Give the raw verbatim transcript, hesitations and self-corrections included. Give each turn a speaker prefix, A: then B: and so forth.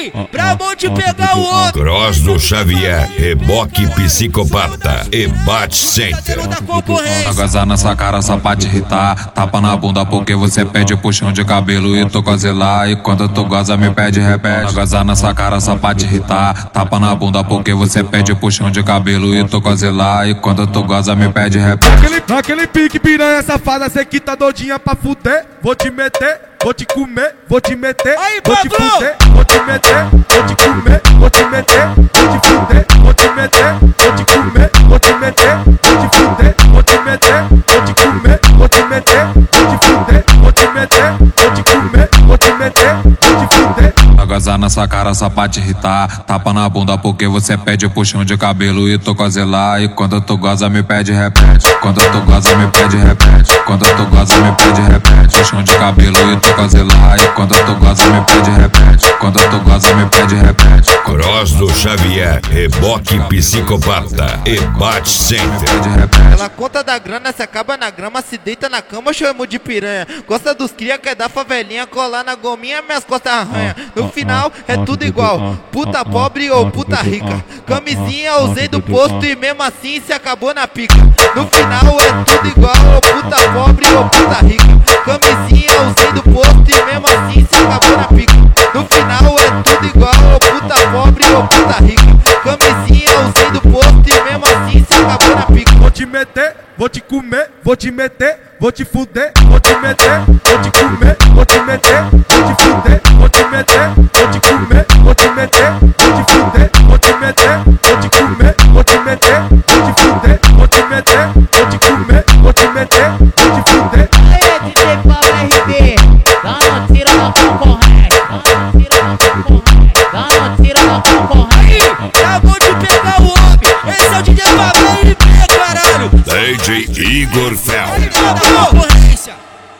A: Ei, pra monte pegar o outro.
B: Cross do Xavier, reboque psicopata e bate center.
A: Concorrência.
C: Gozar nessa cara só pra te irritar. Tapa na bunda porque você pede puxão de cabelo e tu gozelar. E quando tu goza me pede repete. Gozar nessa cara só pra te irritar. Tapa na bunda porque você pede puxão de cabelo e tu gozelar. E quando tu goza me pede repete.
D: Naquele, naquele pique piranha safada, cê que tá doidinha pra fuder. Vou te meter, vou te comer, vou te meter,
A: Aí,
D: vou te
A: Pablo!
D: fuder, vou te meter, vou te comer, vou te meter, vou te fuder, vou te meter, vou te comer, vou te meter, vou te fuder, vou te meter, vou te comer, vou te meter, vou te fuder, vou te meter, vou te comer, vou te meter, vou te fuder.
C: Gozar nessa cara só pra te irritar. Tapa na bunda porque você pede puxão de cabelo e tu gozelar. E quando tu goza me pede repete. Quando tu goza me pede repete. Quando tu goza me pede repete. Puxão de cabelo e tu gozelar. E quando tu goza me pede repete. Quando tu goza me pede repete.
B: Cross do Xavier, reboque psicopata e bate center.
E: Ela conta da grana, se acaba na grama, se deita na cama, chamo de piranha. Gosta dos cria, quer dar favelinha, colar na gominha, minhas costas arranha. No final é tudo igual, puta pobre ou puta rica. Camisinha usei do posto e mesmo assim se acabou na pica. No final é tudo igual, ou puta pobre ou puta rica. Camisinha usei do posto e mesmo assim se acabou na pica. No final é tudo igual, ou puta pobre ou puta rica. Camisinha usei do posto e mesmo assim se acabou na pica.
D: Vou te meter, vou te comer, vou te meter, vou te fuder, vou te meter, vou te comer, vou te meter, vou te fuder, vou te meter, vou te comer, vou te meter, vou te fuder, vou te meter, vou te comer, vou te meter, vou te fuder, vou te meter, vou te comer, vou te meter, vou te fuder.
F: Aê, D J Pablo R B, dá uma tira na concorrência, dá uma tira na concorrência, dá uma tira na concorrência.
A: Pra monte pegar o homem. Esse é o D J Pablo R B, caralho.
B: D J Igor Fel.
A: Concorrência.